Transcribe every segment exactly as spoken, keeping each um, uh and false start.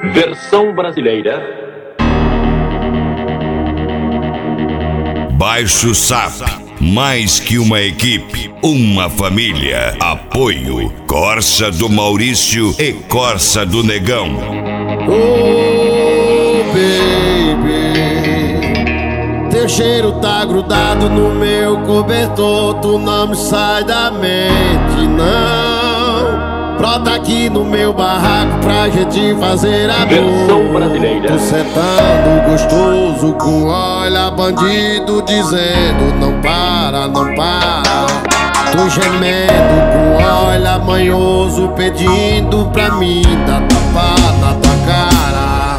Versão brasileira. Baixo Sap, mais que uma equipe, uma família. Apoio Corsa do Maurício e Corsa do Negão. Oh, baby, teu cheiro tá grudado no meu cobertor. Tu não me sai da mente, não. Brota aqui no meu barraco pra gente fazer amor. Versão brasileira. Tu sentando gostoso com olha bandido dizendo não para, não para. Tu gemendo com olha manhoso pedindo pra mim dar tapa na tua cara.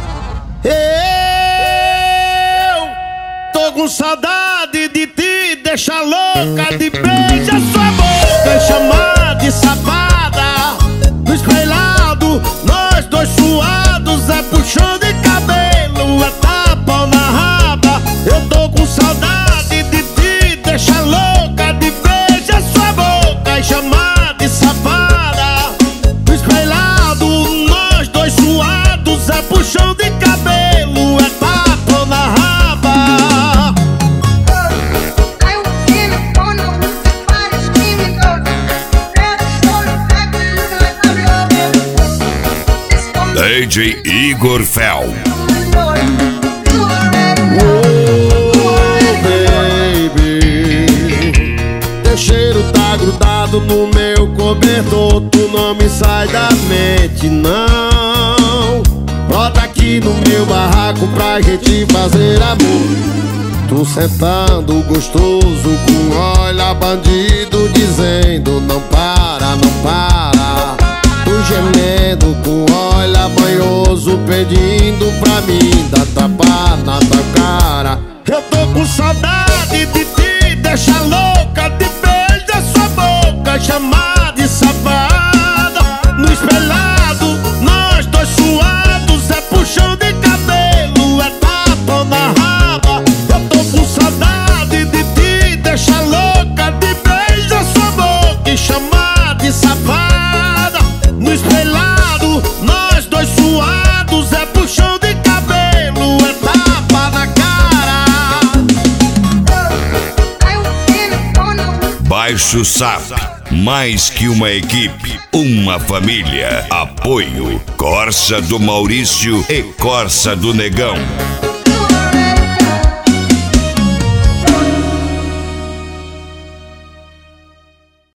Eu tô com saudade de te deixar louca, de beijar sua boca e chamar de safada. No espelhado, nós dois suados, é puxão de cabelo, é tapa na raba. Eu tô com saudade de te deixar louca, de beijar sua boca e chamar de safada. No espelhado, nós dois suados, é puxão de cabelo, é tapa na raba. D J Igor Fel. Oh, baby, teu cheiro tá grudado no meu cobertor. Tu não me sai da mente, não. Brota aqui no meu barraco pra gente fazer amor. Tu sentando gostoso com olha bandido dizendo não para, não para. Tu gemendo com olha banhoso pedindo pra mim dar tapa na tua cara. Eu tô com saudade de te deixar louca, de beijar sua boca, chamar de safada. No espelhado, nós dois suados, é puxão de cabelo, é tapa na raba. Eu tô com saudade de te deixar louca, de beijar sua boca e chamar de safada. No espelhado, nós dois suados, é puxão de cabelo, é tapa na cara. Baixo Sap, mais que uma equipe, uma família. Apoio Corsa do Maurício e Corsa do Negão.